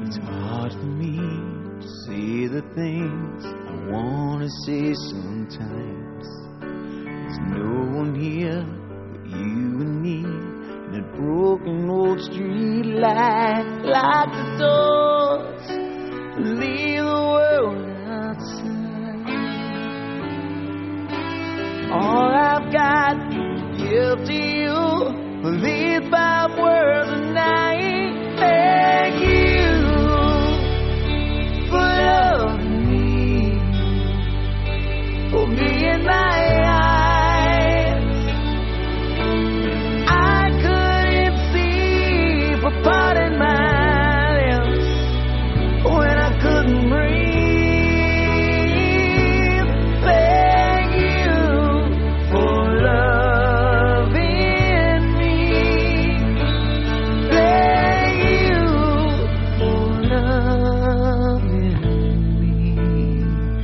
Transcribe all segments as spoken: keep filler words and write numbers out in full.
It's hard for me to say the things I want to say sometimes. There's no one here but you and me, and that broken old street light. Lock the doors, leave the world outside. All I've got to give to you are these five words a night. Thank you for loving me, for being my eyes. I couldn't see, for parting my lips when I couldn't breathe. Thank you for loving me. Thank you for loving me.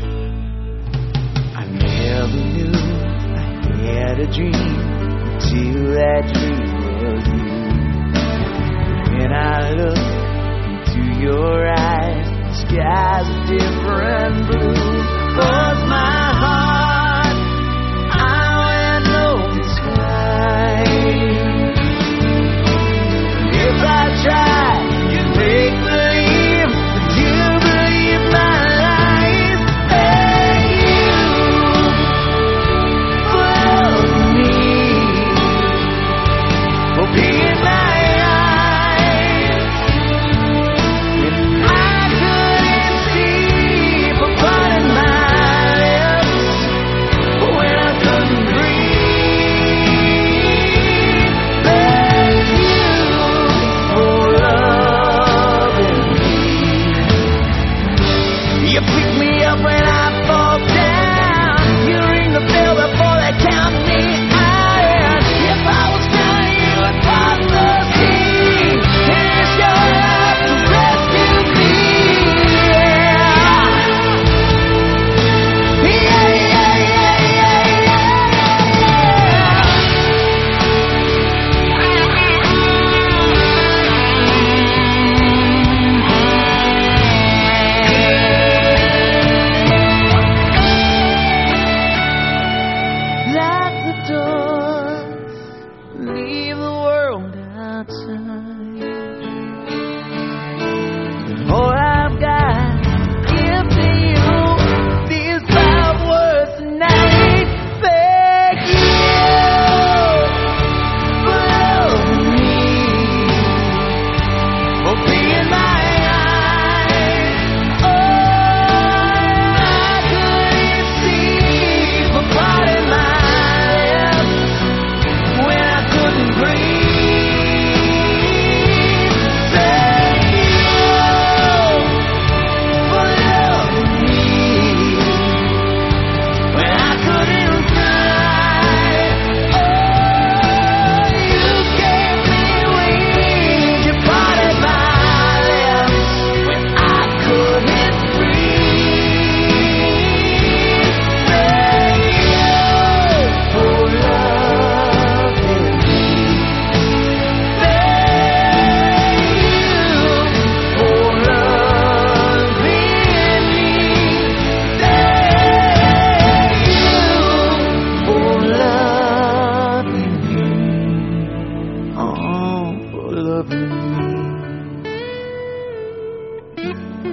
I never knew I had a dream until that dream was you. When I look into your eyes, the sky's a different blue. 'Cause my heart, I wear no disguise. If I try to make believe that you believe my lies. Thank you for loving me, for being my eyes. I couldn't see, for parting my lips when I couldn't breathe. Thank you for loving me. You pick me up when I fall down. You ring the bell before they count me out. If I was drowning, you would cross the sea. And it's your love to rescue me. Yeah, yeah, yeah, yeah, yeah, yeah. Lock the doors, leave the world outside. All I've got to give to you, these five words tonight. Thank you for loving me, for being my eyes. Oh, I couldn't see, for parting my lips when I couldn't breathe. Thank you for loving me when I couldn't fly. Oh, you gave me wings, you parted my lips when I couldn't breathe. Thank you for loving me. Thank you for loving me. Thank you for loving me. Oh, for loving me.